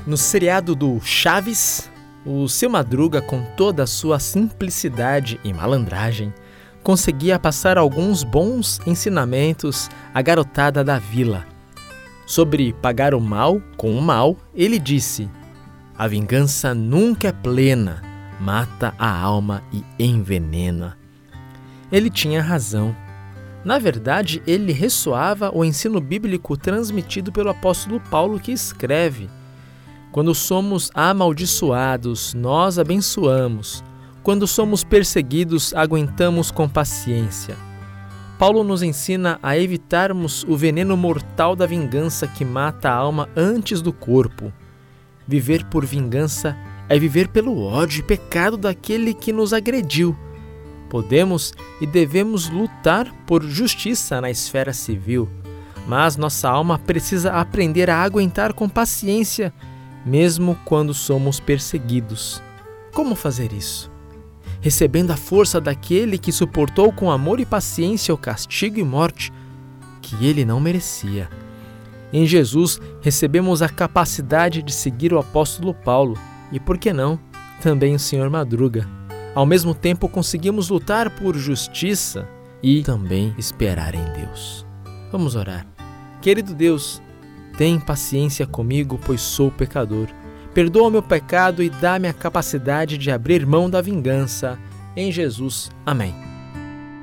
No seriado do Chaves, o Seu Madruga, com toda a sua simplicidade e malandragem, conseguia passar alguns bons ensinamentos à garotada da vila. Sobre pagar o mal com o mal, ele disse: "A vingança nunca é plena, mata a alma e envenena." Ele tinha razão. Na verdade, ele ressoava o ensino bíblico transmitido pelo apóstolo Paulo, que escreve: "Quando somos amaldiçoados, nós abençoamos. Quando somos perseguidos, aguentamos com paciência." Paulo nos ensina a evitarmos o veneno mortal da vingança que mata a alma antes do corpo. Viver por vingança é viver pelo ódio e pecado daquele que nos agrediu. Podemos e devemos lutar por justiça na esfera civil, mas nossa alma precisa aprender a aguentar com paciência, mesmo quando somos perseguidos. Como fazer isso? Recebendo a força daquele que suportou com amor e paciência o castigo e morte que ele não merecia. Em Jesus, recebemos a capacidade de seguir o apóstolo Paulo e, por que não, também o Sr. Madruga. Ao mesmo tempo, conseguimos lutar por justiça e também esperar em Deus. Vamos orar. Querido Deus, tem paciência comigo, pois sou pecador. Perdoa o meu pecado e dá-me a capacidade de abrir mão da vingança. Em Jesus. Amém.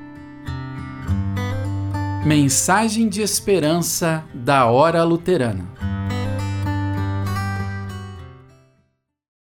Mensagem de esperança da Hora Luterana.